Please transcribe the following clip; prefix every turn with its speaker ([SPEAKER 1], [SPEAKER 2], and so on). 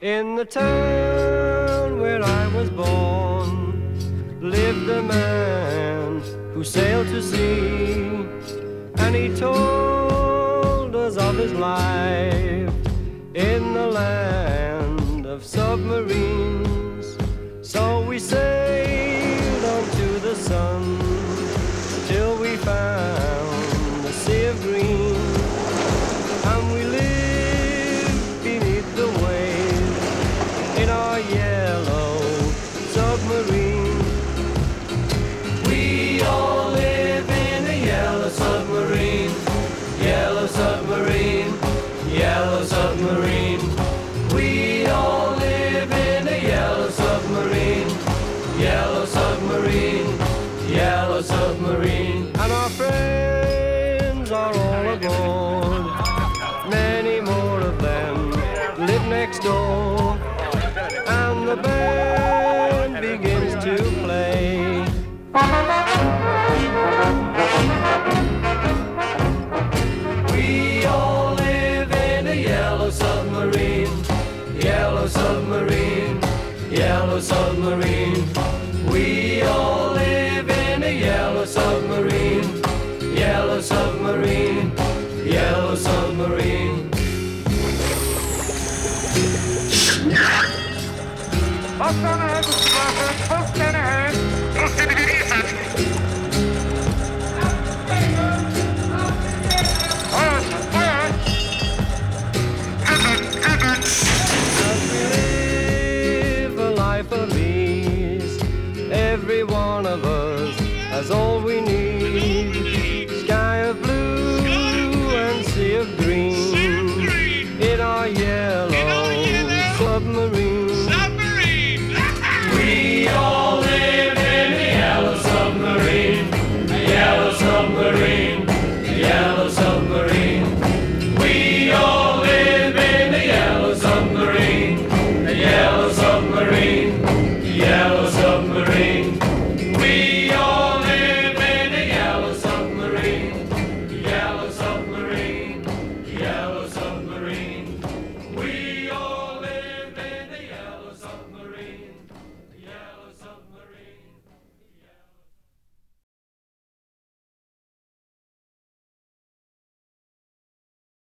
[SPEAKER 1] In the town where I was born lived a man who sailed to sea, and he told us of his life in the land of submarines. So we sailed on to the sun till we found the sea of green, and we lived beneath the waves in our yellow submarine. We all live in a yellow submarine, yellow submarine, yellow submarine. We all live in a yellow submarine, yellow submarine, yellow submarine. And our friends are all aboard, many more of them live next door, and the band begins to play. We all live in a yellow submarine, yellow submarine, yellow submarine. We all live in a yellow submarine, yellow submarine, yellow submarine. As we live a life of ease, every one of us has all we need.